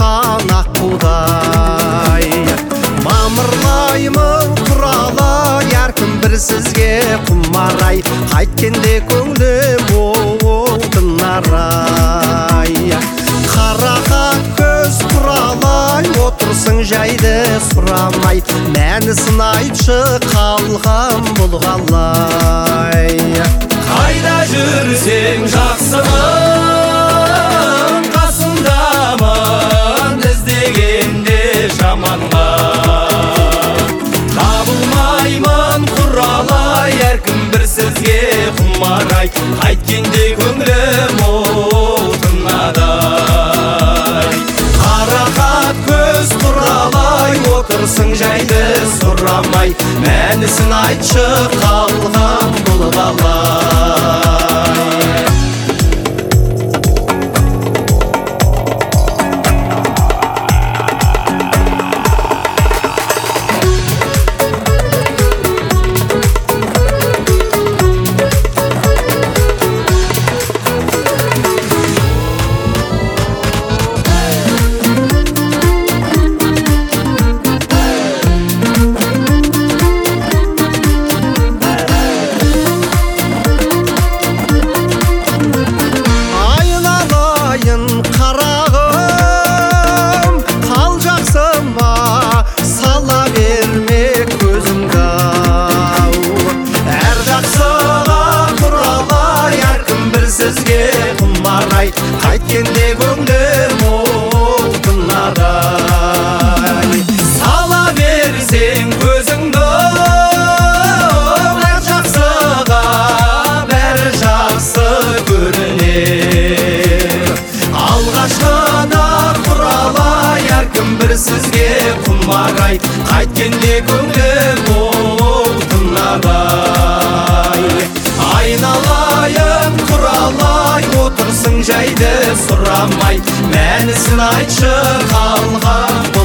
туған аққудай. Мамырлаймын құралай, әркім бір сізге құмарай, қайткенде көңілім болдың арай. Қарақат көз құралай, отырсың жайды сұрамай, мәнісін айтшы қалған бұл қалай. Қайда жүрсең жақсымын, қасымдамын, іздегенде жаманға. Табылмаймын құралай, әркім бір сізге құмарай, қайткенде көңілім отынадай. Қарақат көз құралай, отырсың жайды сұрамай, мәнісін айтшы қалған бұл қалай. Қайткенде көңілім отынадай. Сала берсең көзіңді әр жақсыға, бәрі жақсы көрінер. Алғашқыда құралай, әркім бір сізге құмарай, қайткенде көңілім отынадай. Айналайын құралай, отырсың жайды сұрамай, мәнісін айтшы қалған